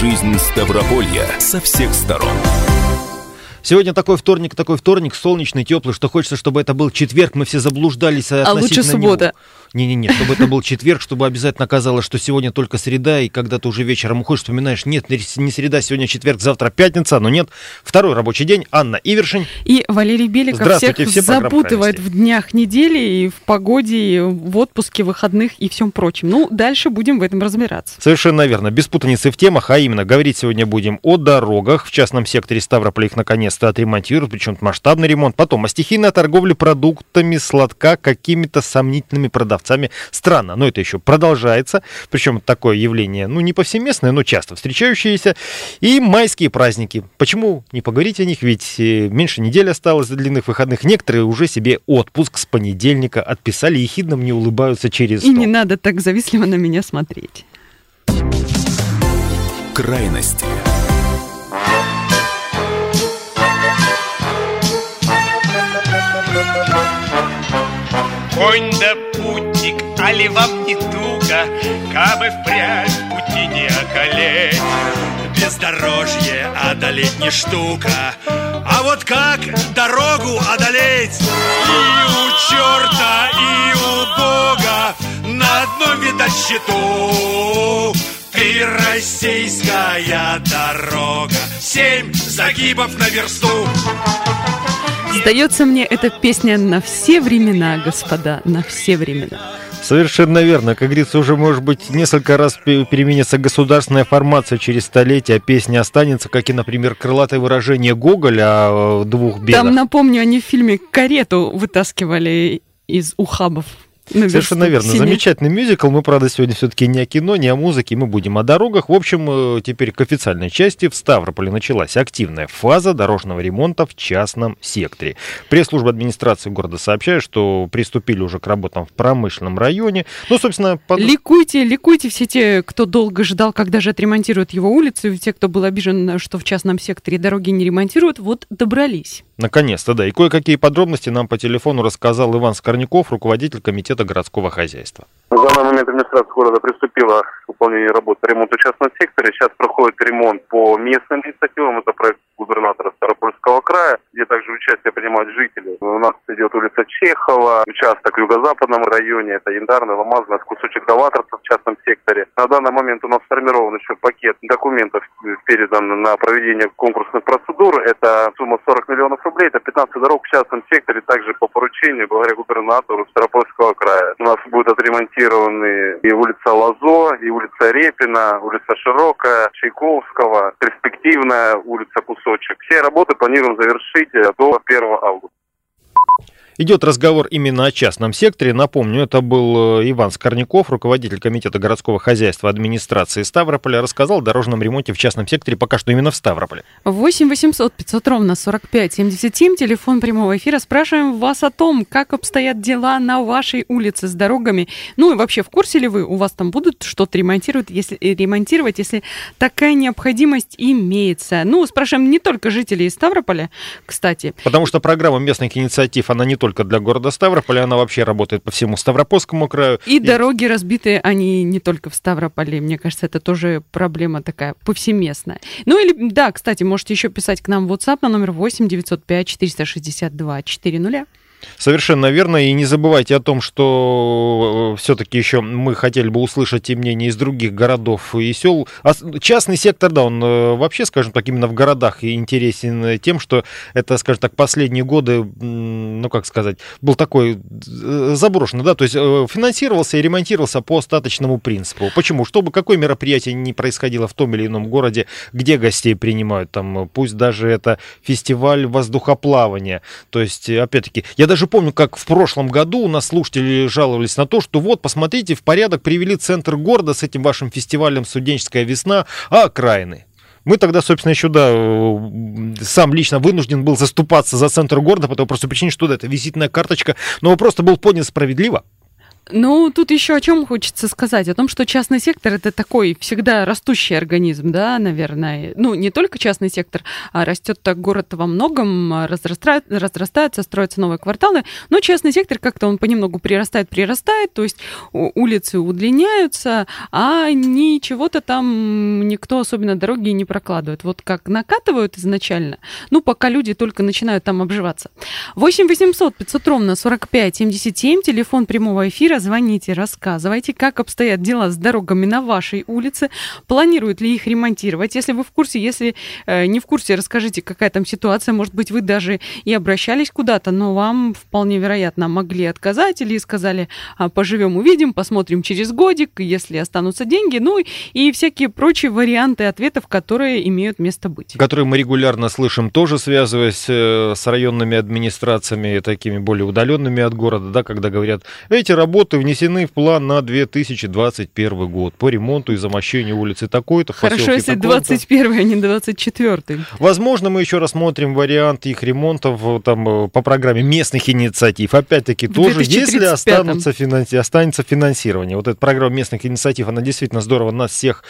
жизнь Ставрополья со всех сторон. Сегодня такой вторник, солнечный, теплый, что хочется, чтобы это был четверг, мы все заблуждались относительно него. лучше суббота. Не-не-не, чтобы это был четверг, чтобы обязательно казалось, что сегодня только среда, и когда ты уже вечером уходишь, вспоминаешь, нет, не среда, сегодня четверг, завтра пятница, но нет. Второй рабочий день. Анна Ивершин. И Валерий Беликов всех запутывает в днях недели, и в погоде, и в отпуске, выходных и всем прочем. Ну, дальше будем в этом разбираться. Совершенно верно. Без путаницы в темах, а именно, говорить сегодня будем о дорогах. В частном секторе Ставрополя их наконец-то отремонтируют, причем масштабный ремонт. Потом о стихийной торговле продуктами сладка какими-то сомнительными продавцами. Странно, но это еще продолжается. Причем такое явление, не повсеместное, но часто встречающееся. И майские праздники. Почему не поговорить о них? Ведь меньше недели осталось до длинных выходных. Некоторые уже себе отпуск с понедельника отписали и ехидно мне улыбаются через стол. И не надо так завистливо на меня смотреть. Крайности. Конь да путник, али вам не туго, кабы впрямь пути не околеть. Бездорожье одолеть не штука, а вот как дорогу одолеть? И у черта, и у Бога на одном видать счету. Ты российская дорога, 7 загибов на версту. Сдается мне, эта песня на все времена, господа, на все времена. Совершенно верно. Как говорится, уже, может быть, несколько раз переменится государственная формация через столетия, а песня останется, как и, например, крылатое выражение Гоголя о двух бедах. Там, напомню, они в фильме «Карету» вытаскивали из ухабов. Совершенно верно. Замечательный мюзикл. Мы, правда, сегодня все-таки не о кино, не о музыке. Мы будем о дорогах. В общем, теперь к официальной части. В Ставрополе началась активная фаза дорожного ремонта в частном секторе. Пресс-служба администрации города сообщает, что приступили уже к работам в промышленном районе. Собственно... Ликуйте все те, кто долго ждал, когда же отремонтируют его улицу, и те, кто был обижен, что в частном секторе дороги не ремонтируют, вот добрались. Наконец-то, да. И кое-какие подробности нам по телефону рассказал Иван Скорняков, руководитель комитета городского хозяйства. На данный момент администрация города приступила к выполнению работ по ремонту в частном секторе. Сейчас проходит ремонт по местным инициативам. Это проект губернатора Ставропольского края, где также участие принимают жители. У нас идет улица Чехова, участок в юго-западном районе, это Яндарный, Ломазный, кусочек Новаторца в частном секторе. На данный момент у нас сформирован еще пакет документов, передан на проведение конкурсных процедур. Это сумма 40 миллионов рублей, это 15 дорог в частном секторе, также по поручению, благодаря губернатору Ставропольского края. У нас будут отремонтированы и улица Лозо, и улица Репина, улица Широкая, Чайковского, перспективная улица Кусочек. Все работы планируем завершить до 1 августа. Идет разговор именно о частном секторе. Напомню, это был Иван Скорняков, руководитель комитета городского хозяйства администрации Ставрополя, рассказал о дорожном ремонте в частном секторе, пока что именно в Ставрополе. 8 800 500 ровно 45 77, телефон прямого эфира. Спрашиваем вас о том, как обстоят дела на вашей улице с дорогами. И вообще, в курсе ли вы, у вас там будут что-то ремонтировать, если такая необходимость имеется? Спрашиваем не только жителей Ставрополя, кстати. Потому что программа местных инициатив, она не только для города Ставрополя, она вообще работает по всему Ставропольскому краю. И дороги разбитые, они не только в Ставрополе. Мне кажется, это тоже проблема такая повсеместная. Кстати, можете еще писать к нам в WhatsApp на номер 8 905 462 400. Совершенно верно. И не забывайте о том, что все-таки еще мы хотели бы услышать и мнения из других городов и сел. Частный сектор, да, он вообще, скажем так, именно в городах интересен тем, что это, скажем так, последние годы, был такой заброшенный, да, то есть финансировался и ремонтировался по остаточному принципу. Почему? Чтобы какое мероприятие не происходило в том или ином городе, где гостей принимают, там, пусть даже это фестиваль воздухоплавания. То есть, опять-таки, я даже помню, как в прошлом году у нас слушатели жаловались на то, что посмотрите, в порядок привели центр города с этим вашим фестивалем «Студенческая весна», а окраины. Мы тогда, собственно, еще, сам лично вынужден был заступаться за центр города по той простой причине, что это визитная карточка, но вопрос был поднят справедливо. Ну, тут еще о чем хочется сказать. О том, что частный сектор — это такой всегда растущий организм, да, наверное. Ну, не только частный сектор, а растет так город во многом, разрастается, строятся новые кварталы. Но частный сектор как-то он понемногу прирастает, то есть улицы удлиняются, а ничего-то там никто особенно дороги не прокладывает. Вот как накатывают изначально, ну, пока люди только начинают там обживаться. 8 800 500 ровно 45 77, телефон прямого эфира. Звоните, рассказывайте, как обстоят дела с дорогами на вашей улице, планируют ли их ремонтировать. Если вы в курсе, если не в курсе, расскажите, какая там ситуация. Может быть, вы даже и обращались куда-то, но вам вполне вероятно могли отказать или сказали: поживем, увидим, посмотрим через годик, если останутся деньги. Ну и всякие прочие варианты ответов, которые имеют место быть. Которые мы регулярно слышим, тоже связываясь с районными администрациями, такими более удаленными от города, да, когда говорят: эти работы внесены в план на 2021 год по ремонту и замощению улицы такой-то. Хорошо, если 21-й, а не 24-й. Возможно, мы еще рассмотрим вариант их ремонтов там, по программе местных инициатив. Опять-таки тоже, если останется финансирование. Вот эта программа местных инициатив, она действительно здорово нас всех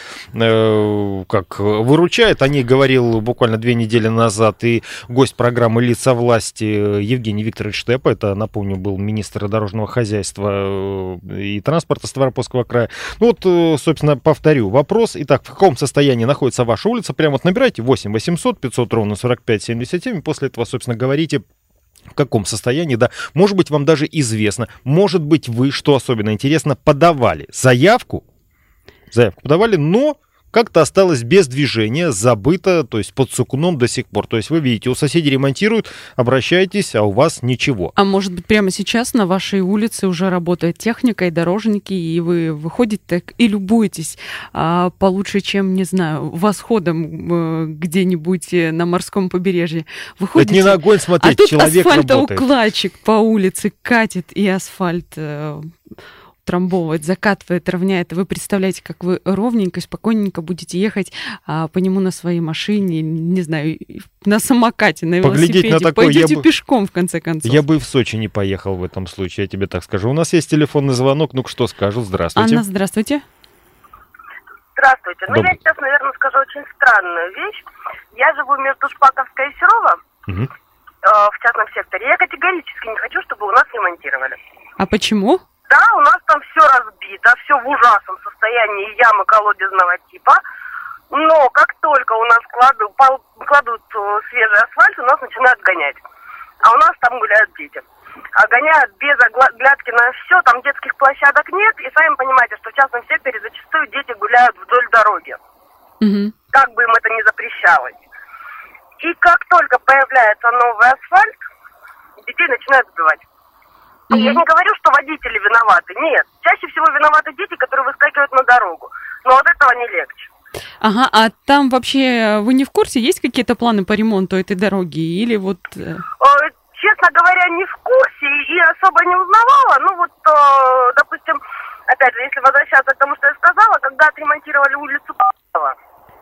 как выручает. О ней говорил буквально 2 недели назад и гость программы «Лица власти» Евгений Викторович Штепа. Это, напомню, был министр дорожного хозяйства и транспорта Ставропольского края. Ну вот, собственно, повторю вопрос. Итак, в каком состоянии находится ваша улица? Прямо вот набирайте 8 800 500 ровно 45 77. И после этого, собственно, говорите, в каком состоянии, да. Может быть, вам даже известно. Может быть, вы, что особенно интересно, подавали заявку подавали, но как-то осталось без движения, забыто, то есть под сукном до сих пор. То есть вы видите, у соседей ремонтируют, обращайтесь, а у вас ничего. А может быть, прямо сейчас на вашей улице уже работает техника и дорожники, и вы выходите так и любуетесь получше, чем, не знаю, восходом где-нибудь на морском побережье. Выходите, это не на огонь смотреть, а человек тут работает. асфальтоукладчик по улице катит, и асфальт трамбовывает, закатывает, равняет. Вы представляете, как вы ровненько, спокойненько будете ехать по нему на своей машине, не знаю, на самокате, на велосипеде. На такое, пойдете пешком, в конце концов. Я бы и в Сочи не поехал в этом случае, я тебе так скажу. У нас есть телефонный звонок. Ну-ка, что скажут? Здравствуйте. Анна, здравствуйте. Здравствуйте. Ну, я сейчас, наверное, скажу очень странную вещь. Я живу между Шпаковской и Серова, в частном секторе. Я категорически не хочу, чтобы у нас ремонтировали. А почему? Да, у нас там все разбито, все в ужасном состоянии, ямы колодезного типа. Но как только у нас кладут свежий асфальт, у нас начинают гонять. А у нас там гуляют дети. А гоняют без оглядки на все, там детских площадок нет. И сами понимаете, что в частном секторе зачастую дети гуляют вдоль дороги. Как бы им это ни запрещалось. И как только появляется новый асфальт, детей начинают сбивать. Я не говорю, что водители виноваты. Нет. Чаще всего виноваты дети, которые выскакивают на дорогу. Но от этого не легче. Ага, а там вообще вы не в курсе? Есть какие-то планы по ремонту этой дороги? Или вот... Честно говоря, не в курсе и особо не узнавала. Ну вот, допустим, опять же, если возвращаться к тому, что я сказала, когда отремонтировали улицу Павлова,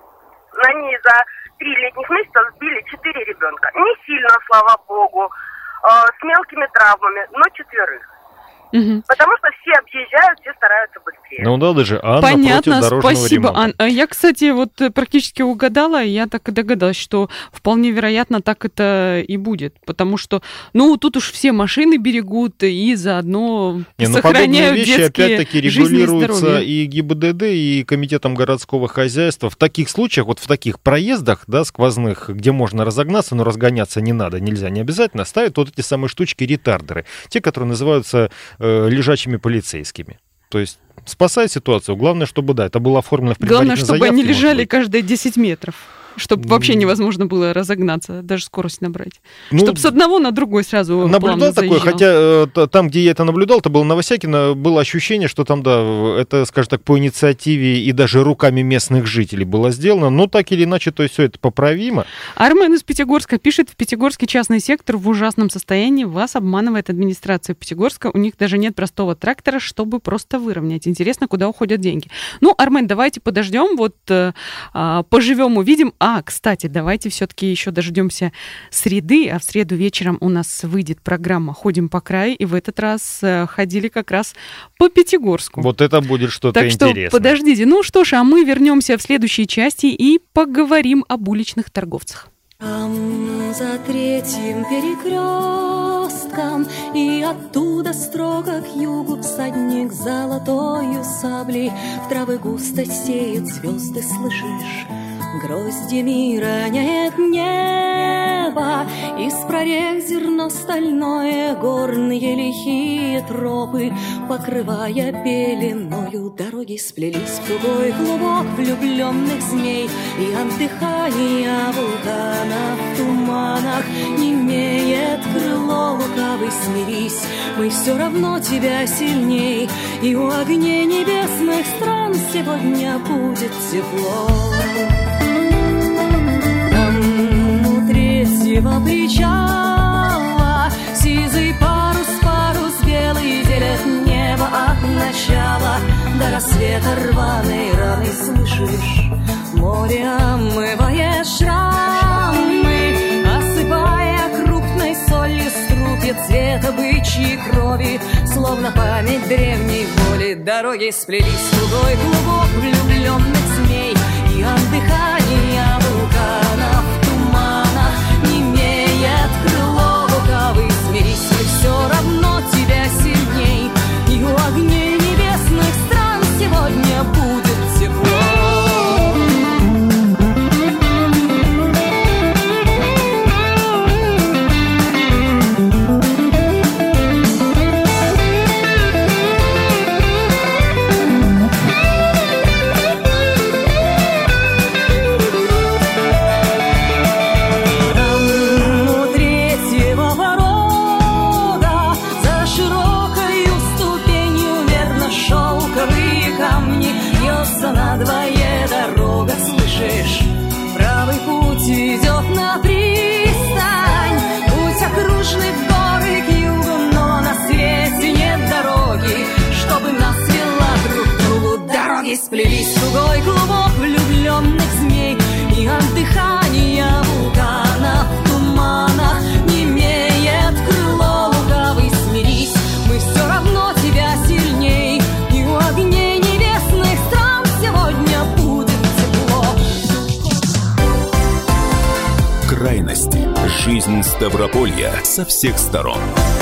на ней за 3 летних месяца сбили 4 ребенка. Не сильно, слава богу. С мелкими травмами, но 4. Потому что все объезжают, все стараются быстрее. Ну да, даже Анна понятно, против дорожного спасибо, ремонта. Анна. Я, кстати, вот практически угадала, я так и догадалась, что вполне вероятно так это и будет. Потому что, ну, тут уж все машины берегут и заодно сохраняют вещи, детские опять-таки, жизни и регулируются здоровье. и ГИБДД, и Комитетом городского хозяйства. В таких случаях, вот в таких проездах, да, сквозных, где можно разогнаться, но разгоняться не надо, нельзя, не обязательно, ставят вот эти самые штучки, ретардеры. Те, которые называются лежачими полицейскими. То есть спасает ситуацию. Главное, чтобы, да, это было оформлено в предварительной заявке. Главное, чтобы они лежали каждые 10 метров. Чтобы вообще невозможно было разогнаться, даже скорость набрать. Ну, чтобы с одного на другой сразу наблюдал такое, хотя там, где я это наблюдал, это было Новосякино, было ощущение, что там, да, это, скажем так, по инициативе и даже руками местных жителей было сделано, но так или иначе, то есть все это поправимо. Армен из Пятигорска пишет: в Пятигорске частный сектор в ужасном состоянии, вас обманывает администрация Пятигорска, у них даже нет простого трактора, чтобы просто выровнять. Интересно, куда уходят деньги. Ну, Армен, давайте подождем, вот поживем, увидим. Кстати, давайте все-таки еще дождемся среды, а в среду вечером у нас выйдет программа «Ходим по краю», и в этот раз ходили как раз по Пятигорску. Вот это будет что-то интересное. Так что подождите. Ну что ж, а мы вернемся в следующей части и поговорим об уличных торговцах. Там за третьим перекрестком, и оттуда строго к югу всадник золотою саблей в травы густо сеет звезды, слышишь? Гроздьями роняет небо, из прорех зерно стальное, горные лихие тропы, покрывая пеленою, дороги сплелись в тугой клубок влюбленных змей, и от дыхания вулкана в туманах немеет крыло лукавый. Смирись, мы все равно тебя сильней, и у огней небесных стран сегодня будет тепло. Третьего причала сизый парус, белый делит небо от начала до рассвета рваной раны, слышишь? Море омывает шрамы, осыпая крупной солью струги цвета бычьей крови, словно память древней воли. Дороги сплелись в тугой клубок влюбленных змей, и от дыхания вулкана в туманах немеет крыло лукавый. Смирись, мы все равно тебя сильней, и у огней небесных стран сегодня будет тепло. Надвое дорога, слышишь? Правый путь идет на пристань, путь окружный в горы к югу, но на свете нет дороги, чтобы нас вела друг к другу. Дороги сплелись в тугой клубок влюбленных змей, и от дыхания вулкана в туманах немеет крыло лукавый. Смирись, мы все равно тебя сильней, и у огней небесных стран сегодня будет тепло. Крайности. Жизнь Ставрополья со всех сторон.